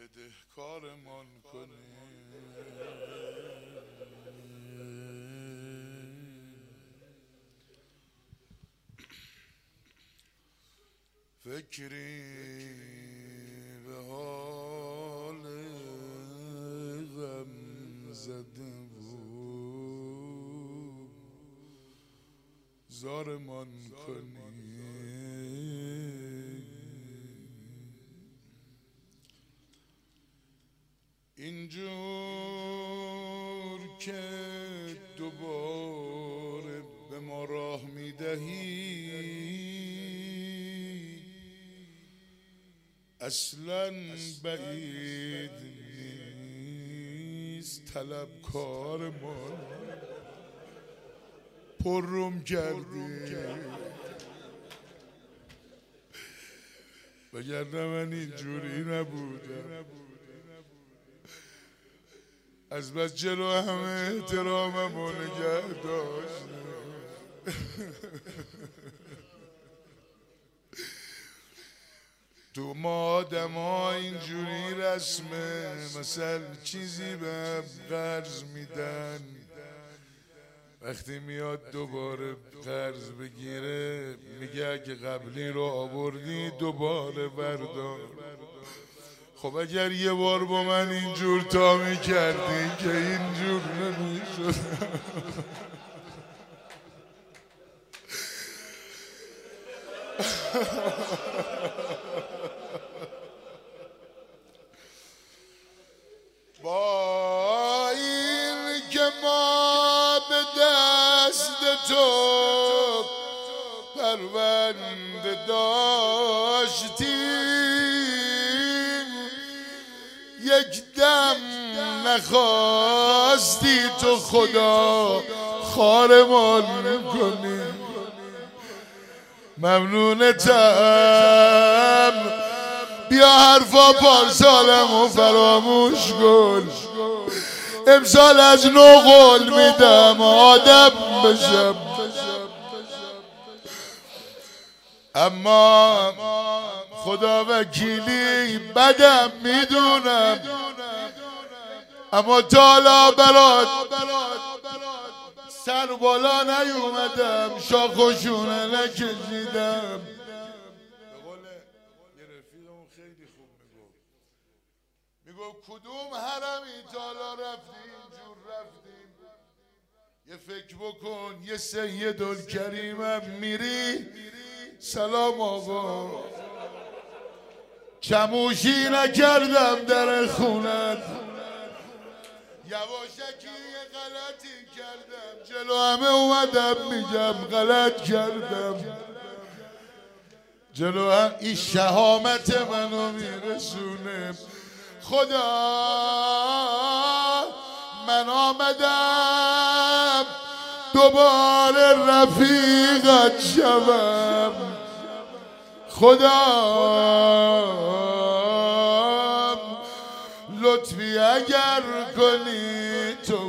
بدهکارمان کنی. فکری به حال غم زده بود زارمان کنی. اینجور که دوباره به ما راه میدهی اصلا بعید نیست طلبکار ما پرروم کردی، وگرنه من اینجوری نبودم. از بس جلو همه احتراممو نگه داشتم. تو ما آدما اینجوری رسمه، مثل چیزی به قرض میدن، وقتی میاد دوباره قرض بگیره میگه اگه قبلی رو آوردی دوباره بردار. خب اگر یه بار با من اینجور تا میکردی که اینجور نمیشد. با این که ما به دست تو پرونده داشتیم، یک دم نخواستی تو خدا خارمان کنی. ممنونتم، بیا حرفا پارسالمو فراموش کن. امسال از نو قول میدم آدم بشم، اما خدا وکیلی بدم میدونم، اما تالا برات سر بالا نیومدم، شاخ و شونه نکشیدم. به قول یه رفیقمون خیلی خوب میگفت کدوم حرمی تالا رفتی اینجور رفتیم. یه فکر بکن یه سیدالکریمم میری سلام آقا، چموشی نکردم در خونت، یواشکی یه غلطی کردم جلو همه اومدم میگم غلط کردم، جلو هم این شهامت منو میرسونه. خدا من آمدم دوباره رفیقت شوم، خدا لطفی اگر کنی تو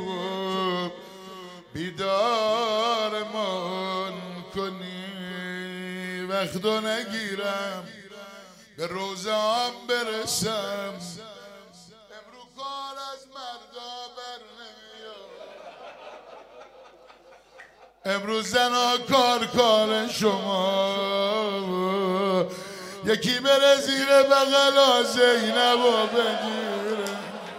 بیدارمان کنی، وقتو نگیرم به روزام برسم. امرو کار از مردا بر نمیاد، امروز زنا کار شما. یکی بره زیر بغل زینب و بگیره.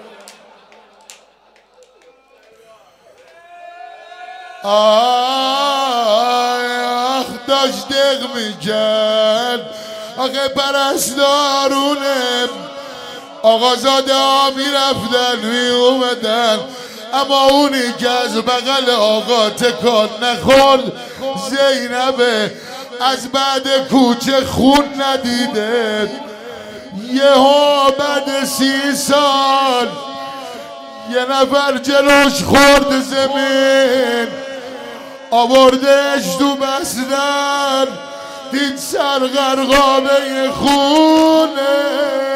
آخ داشت دق میکرد آخه پرستارونه آقازاده ها میرفتن میومدن، اما اونی که از بغل آقا تکان نخورد زینبه، از بعد کوچه خون ندیده. یهو بعد 30 سال یه نفر جلوش خورد زمین، آوردش تو بستر، دید سرغرقانه خونه.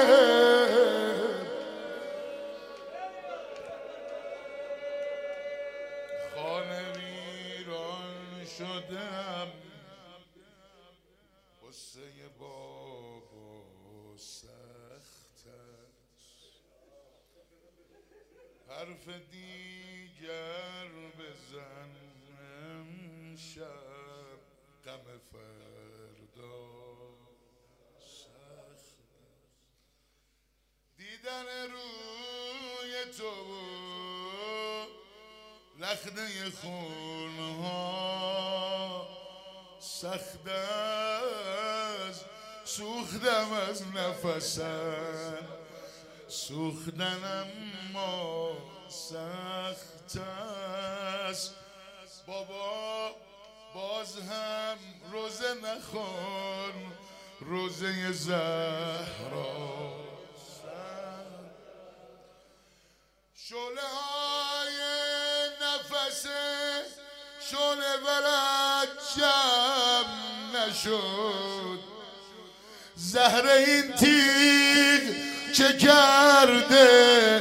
خانه ویران شدم، قصه بابا سخت است. حرف دیگر بزن امشب غم فردا سخت دیدن روی تو و رخنه خونها سخت است سوختم از نفسم سوختن اما سخت است بابا باز هم روزه نخون روزه زهرا شعله های نفس شعله برات جمع نشد زهر این تیغ چه کرده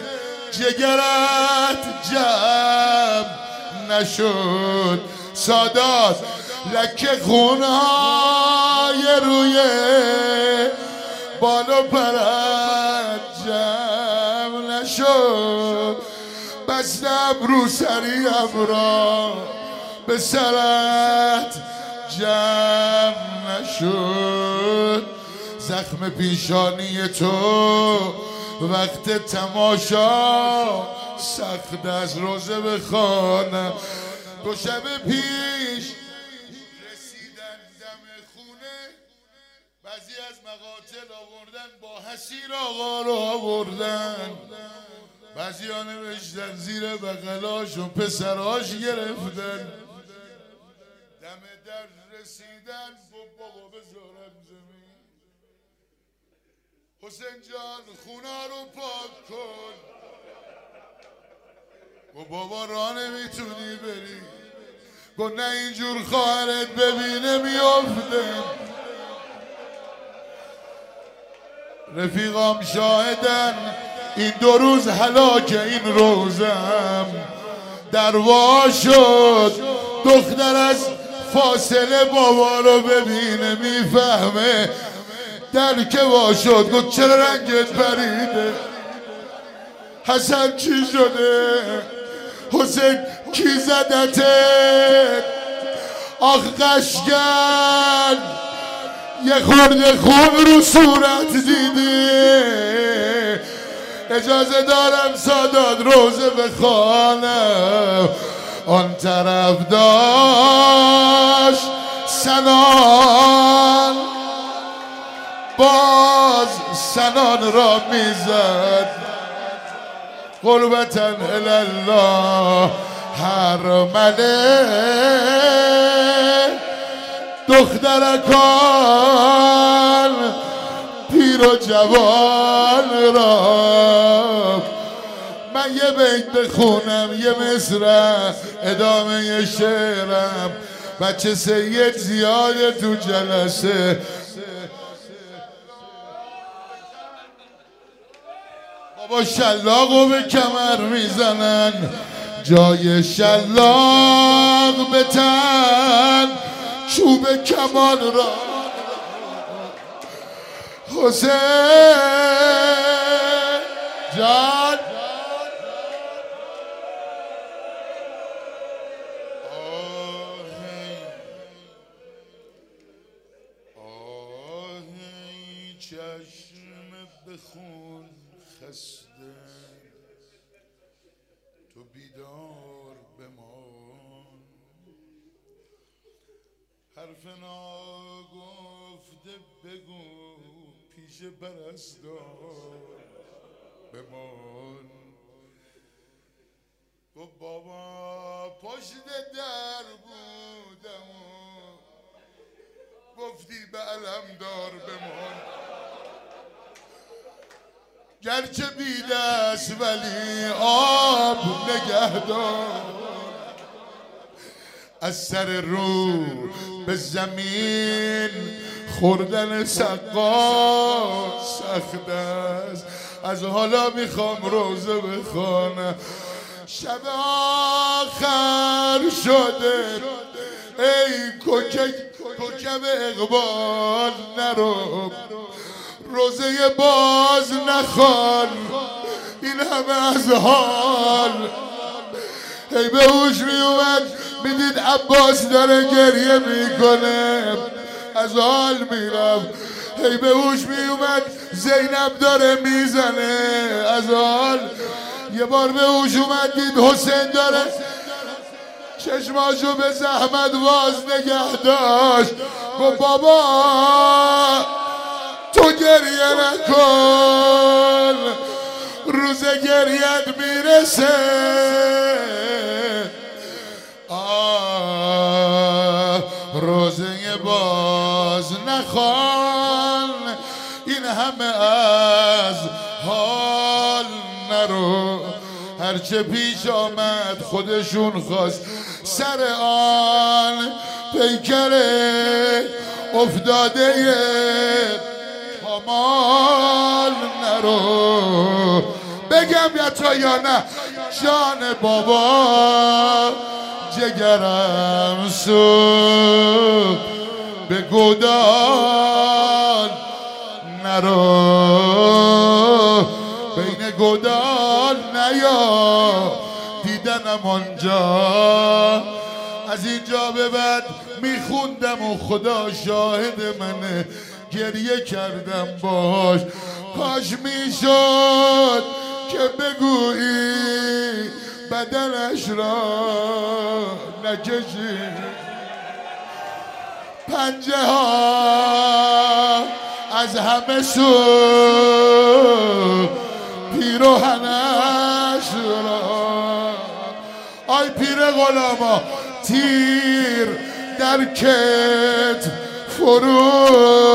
جگرت جمع نشد سادات لکه خونهای روی بال و پرت جمع نشد بستم رو سریم را به سرت جمع نشد زخم پیشانی تو وقت تماشا سخت از روزه بخوانم دو شب پیش رسیدن دم خونه بعضی از مقاتل آوردن با حسیر آقا رو آوردن بعضی ها نوشتن زیر بغلاشون پسراش گرفتن دم در رسیدن بابا بذارم زمین حسین جان خونه رو پاک کن بابا راه نمیتونی بری گفت نه اینجور خواهرت ببینه میافته رفیقام شاهدن این 2 روز هلاک این روزم دروا شد دختر از فاصله بابا رو ببینه میفهمه درک وا شد گفت چرا رنگت پریده حسن چی شده حسین کی زدتت آخ قشنگ یه خورده خون رو صورت دیدی اجازه دارم سادات روزه بخوانم آن طرف داشت سنان باز سنان را میزد قربتاً الله هرمله دخترکان پیر و جوان را من یه بیت بخونم یه مصرع ادامه شعرم بچه سید زیاده تو جلسه بابا شلاقو به کمر میزنن جای شلاق به تن چوب کمان را حسین جان آهی چشم بخون خسته تو بیدار بمان حرف ناگفته بگو پیش پرستار بمان گفت بابا پشت در بودم گفتی به علمدار بمان گرچه بی دست ولی آب نگهدار از سر رو به زمین خوردن سقا سخت است از حالا میخوام روزه بخوانم شب آخر شده ای کوکب اقبال نرو روزه باز نخوان این همه از حال. هی به هوش می اومد میدید عباس داره گریه میکنه، از حال میرم. هی به هوش می اومد زینب داره میزنه، از حال. یه بار به هوش اومد دید حسین داره چشماشو به زحمت باز نگه داشت. گفت بابا تو گریه نکن، روز گریت میرسه. روزه باز نخوان، این همه از حال نرو. هرچه پیش آمد خودشون خواست، سر آن پیکر افتاده کمال نرو. بگم یا نه جان بابا، جگرم سو به گودال نرو. بین گودال نیا دیدنم آنجا. از اینجا به بعد میخوندم و خدا شاهد منه، گریه کردم باش. کاش میشد که بگویی بدنش را نکشی، پنجه ها از همه سو پیراهنش را. آی پیر غلاما تیر در کت فرو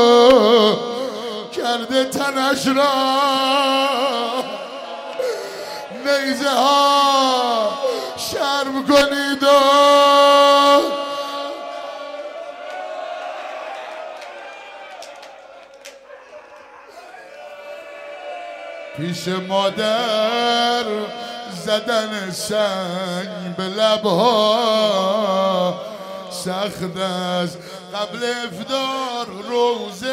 کرده تنش را، نیزه ها شرم کنید و پیش مادر زدن سنگ به لبها سخت است. قبل افطار روزه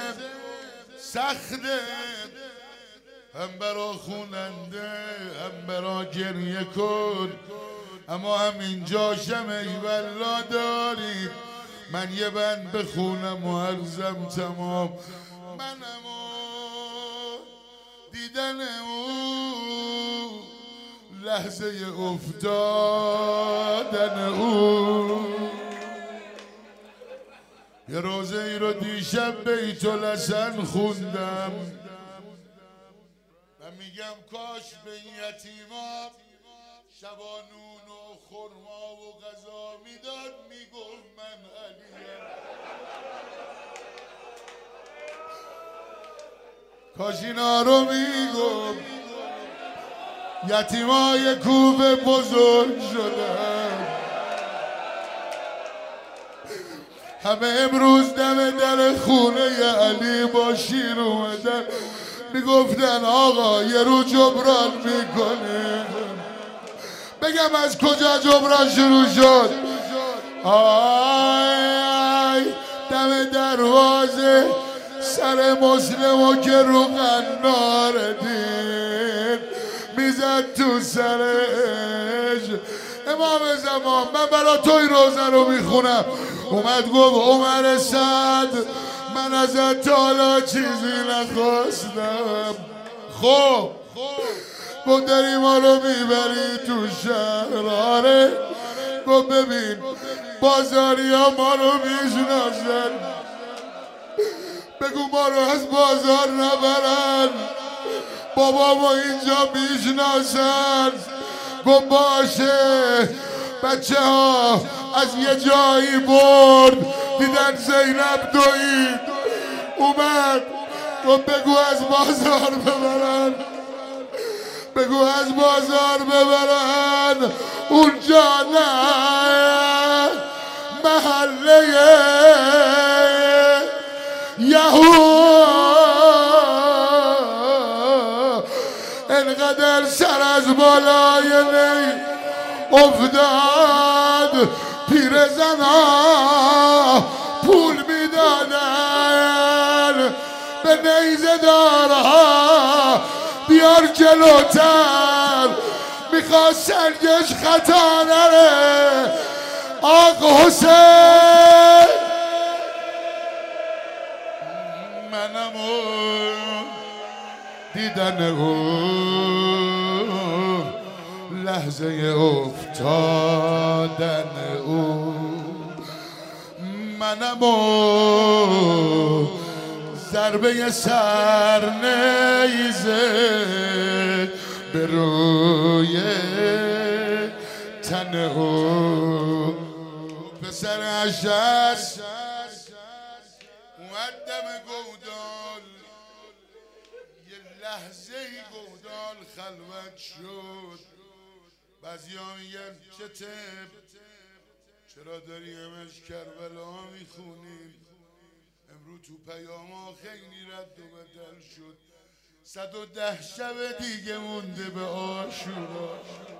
سخته، هم برا خوننده هم برا گریه کن. اما همینجا شمه والله دارید. من یه بند بخونم و عرضم تمام. منم و دیدن او لحظه افتادن او. یه روزه ای رو دیشب بیت الحسن خوندم و میگم کاش به این یتیما شبانون و خرما و غذا میداد، میگفت من علیم. کاش اینا رو میگفت. یتیمای کوفه بزرگ شدن، همه امروز دم در خونه علی با شیر اومدن، میگفتن آقا یه رو جبران میکنه. بگم از کجا جبران شروع شد؟ آی دم دروازه سر مسلمو که رو قنار دید میزد تو سرش. امام زمان من برا توی روزه رو میخونم. اومد گفت عمر سعد من ازت حالا چیزی نخواستم. خب گفت داری ما رو میبری تو شهر؟ آره. گفت ببین بازاری ها ما رو میشناسن، بگو ما رو از بازار نبرن، بابا ما اینجا میشناسن. گفت باشه. بچه ها از یه جایی برد دیدن زینب دوید اومد. گفت بگو از بازار ببرن، بگو از بازار ببرن. اونجا نه محله یهود. انقدر سر از بالای نی افتاد پیرزنا پول میدادن به نیزه دارها بیار جلوتر، میخواد سنگش خطا نره. آقا حسین منم دیدن او، لحظه افتادن او، منم ضربه سر نیزه به روی تن او. پسر اشش مقدم گودال، یه لحظه ای گودال خلوت شد. بعضیا میگن چه تب، چرا داری همش کربلا میخونیم؟ امرو تو پیاما خیلی رد و بدل شد. 110 شب دیگه مونده به عاشورا.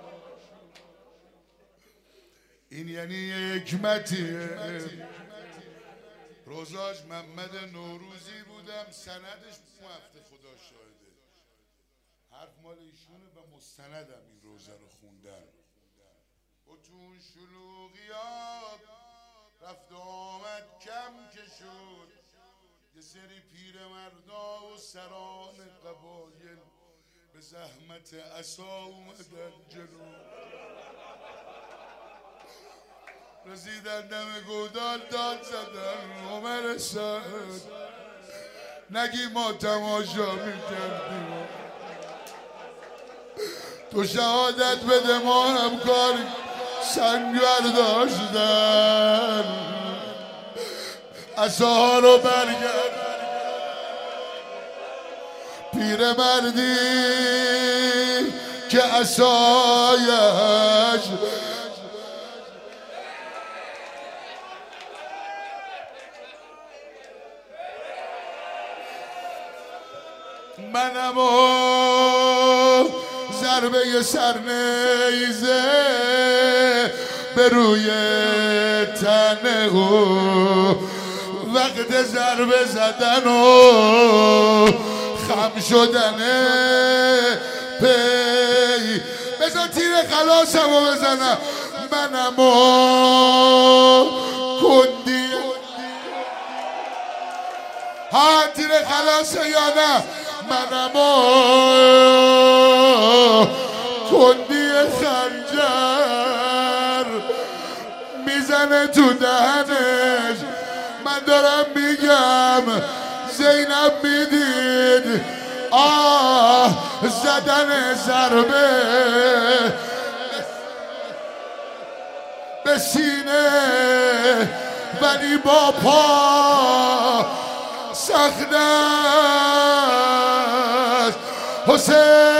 این یعنی یه حکمتیه. روزاش محمد نوروزی بودم، سندش هفته خدا شاهده، حرف مال ایشونه و مستندم این روزه رو خوندن. و تو اون شلوغیات رفت آمد کم که شد، یه سری پیرمردا و سران قبایل به زحمت عصا اومدن جلو، رسیدن دم گودال داد زدن عمر سعد نگی ما تماشا میکردیم، تو شهادت بده ما همکار سنگ برداشتن، عصاها رو برگرد. پیرمردی که عصایش منم ضربه سرنیزه به روی تن او، وقت ضربه زدن و خم شدن پی. بذار تیر خلاصم رو بزنم. منم کندی ها، تیر خلاصه یا نه؟ منم کندی خنجر میزنه تو دهنش. من دارم میگم زینب میدید زدن ضربه به سینه ولی با پا سخت است. حسین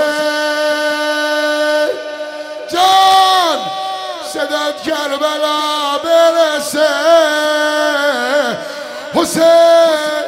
جان صدات کربلا برسه. حسین